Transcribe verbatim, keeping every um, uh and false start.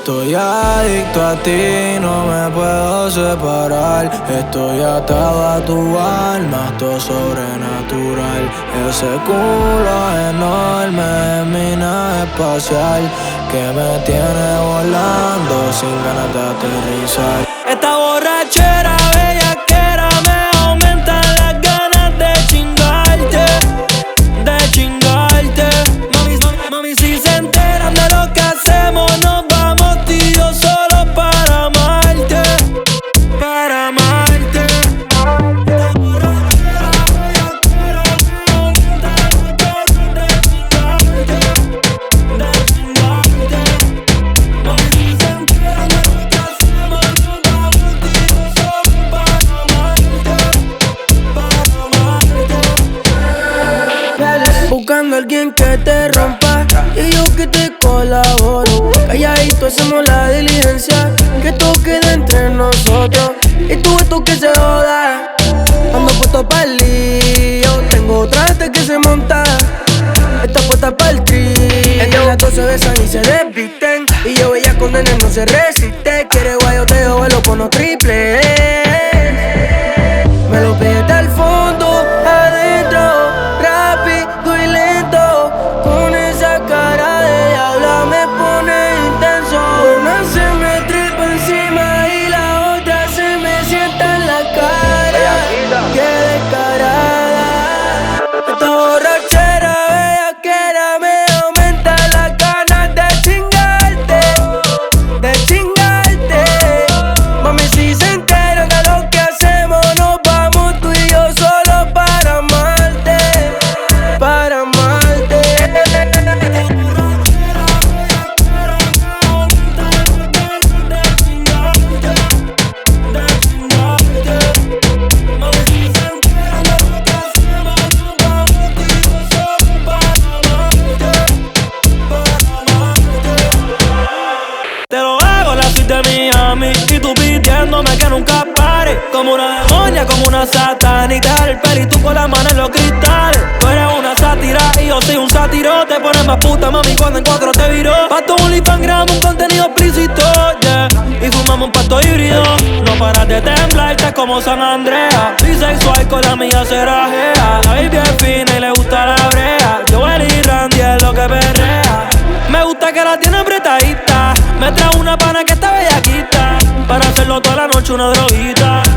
Estoy adicto a ti, no me puedo separar. Estoy atado a tu alma, todo sobrenatural. Ese culo enorme es mi nave espacial, que me tiene volando sin ganas de aterrizar. Esta borrachera bellaquera me aumenta las ganas de chingarte, de chingarte. Mami, mami, mami, si se enteran de lo que hacemos, nos vamos tú y yo solo para amarte, para amarte. Esta borrachera bellaquera me aumenta las ganas de chingarte, de chingarte. Mami, si se enteran de lo que hacemos, nos vamos tú y yo solo para amarte, para amarte. Buscando a alguien que te rompa y yo que te colaboro. Calladito hacemos la diligencia, que todo quede entre nosotros. Y tú esto que se joda, ando puesto pa'l lío. Tengo otra gente que se monta, está puesta pa'l trío. Entre las dos se besan y se desvisten, y yo ella con nene no se resiste. Quiere guayoteo, velo con los triples. Me lo pide hasta el fondo, adentro, rápido y lento. Con esa cara de diabla me pone intenso. Una se me trepa encima y la otra se me sienta en la cara. Qué descarada. Esta borrachera bellaquera me aumenta las ganas de chingarte, de chingarte. Mami, si se enteran de lo que hacemos, nos vamos tú y yo solo para amarte, para amarte. Esta borrachera bellaquera me aumenta las ganas de chingarte, de chingarte. Mami, si se enteran de lo que hacemos, nos vamos tú y yo solo para amarte, para amarte. Te lo hago la suite de Miami y tú pidiéndome que nunca pare. Como una demonia, como una satánica. El peli tú con la mano en los cristales. Tú eres una sátira y yo soy un sátiro. Te pones más puta, mami, cuando en cuatro te viró. Pa' tu OnlyFans grabamos un contenido explícito, yeah. Y fumamos un pasto híbrido. No paras de temblar, estás como San Andrea. Bisexual con la mía se rajea. La baby es fina y le gusta la brea. Joel y Randy es lo que perrea. Me gusta que la tiene apretadita. Me trae una pana que está bellaquita, para hacerlo toda la noche una droguita.